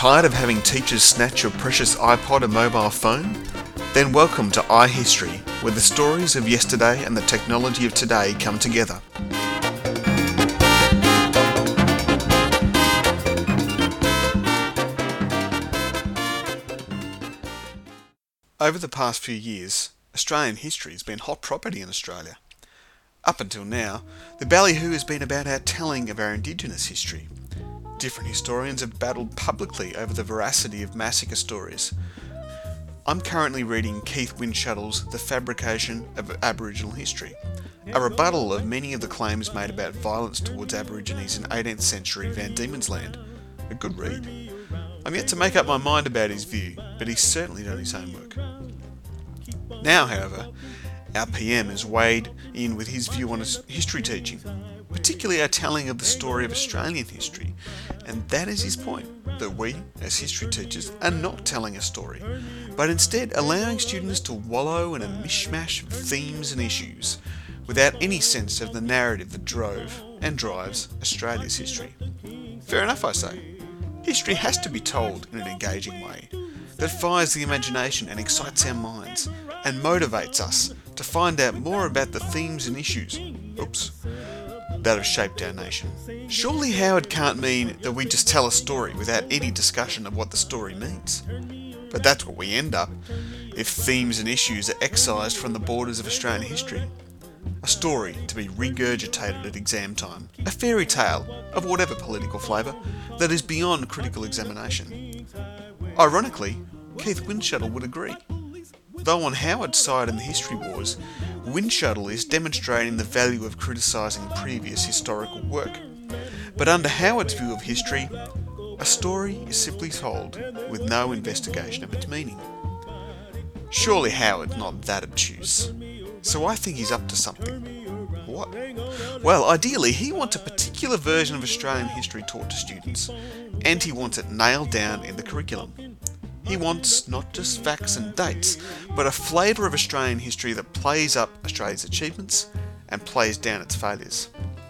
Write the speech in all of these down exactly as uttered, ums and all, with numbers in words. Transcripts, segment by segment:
Tired of having teachers snatch your precious iPod and mobile phone? Then welcome to iHistory, where the stories of yesterday and the technology of today come together. Over the past few years, Australian history has been hot property in Australia. Up until now, the ballyhoo has been about our telling of our Indigenous history. Different historians have battled publicly over the veracity of massacre stories. I'm currently reading Keith Windschuttle's The Fabrication of Aboriginal History, a rebuttal of many of the claims made about violence towards Aborigines in eighteenth century Van Diemen's Land. A good read. I'm yet to make up my mind about his view, but he's certainly done his homework. Now, however, our P M has weighed in with his view on history teaching, particularly our telling of the story of Australian history, and that is his point, that we, as history teachers, are not telling a story, but instead allowing students to wallow in a mishmash of themes and issues, without any sense of the narrative that drove and drives Australia's history. Fair enough, I say. History has to be told in an engaging way, that fires the imagination and excites our minds, and motivates us to find out more about the themes and issues, oops, that have shaped our nation. Surely Howard can't mean that we just tell a story without any discussion of what the story means. But that's what we end up if themes and issues are excised from the borders of Australian history. A story to be regurgitated at exam time. A fairy tale of whatever political flavour that is beyond critical examination. Ironically, Keith Windschuttle would agree. Though on Howard's side in the history wars, Windschuttle is demonstrating the value of criticising previous historical work. But under Howard's view of history, a story is simply told with no investigation of its meaning. Surely Howard's not that obtuse. So I think he's up to something. What? Well, ideally he wants a particular version of Australian history taught to students, and he wants it nailed down in the curriculum. He wants not just facts and dates, but a flavour of Australian history that plays up Australia's achievements and plays down its failures.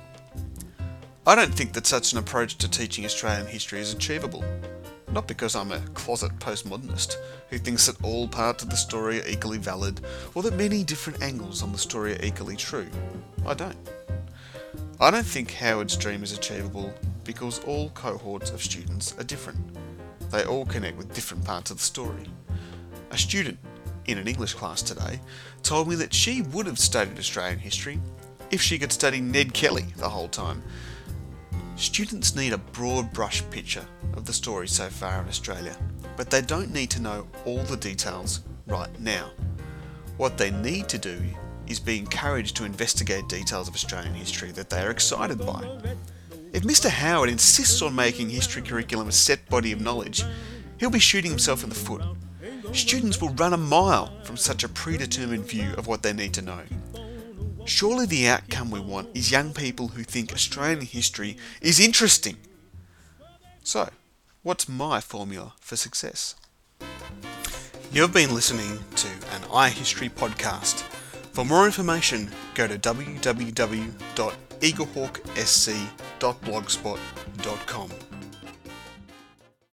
I don't think that such an approach to teaching Australian history is achievable. Not because I'm a closet postmodernist who thinks that all parts of the story are equally valid, or that many different angles on the story are equally true. I don't. I don't think Howard's dream is achievable because all cohorts of students are different. They all connect with different parts of the story. A student in an English class today told me that she would have studied Australian history if she could study Ned Kelly the whole time. Students need a broad brush picture of the story so far in Australia, but they don't need to know all the details right now. What they need to do is be encouraged to investigate details of Australian history that they are excited by. If Mister Howard insists on making history curriculum a set body of knowledge, he'll be shooting himself in the foot. Students will run a mile from such a predetermined view of what they need to know. Surely the outcome we want is young people who think Australian history is interesting. So, what's my formula for success? You've been listening to an iHistory podcast. For more information, go to w w w dot eaglehawk s c dot blogspot dot com.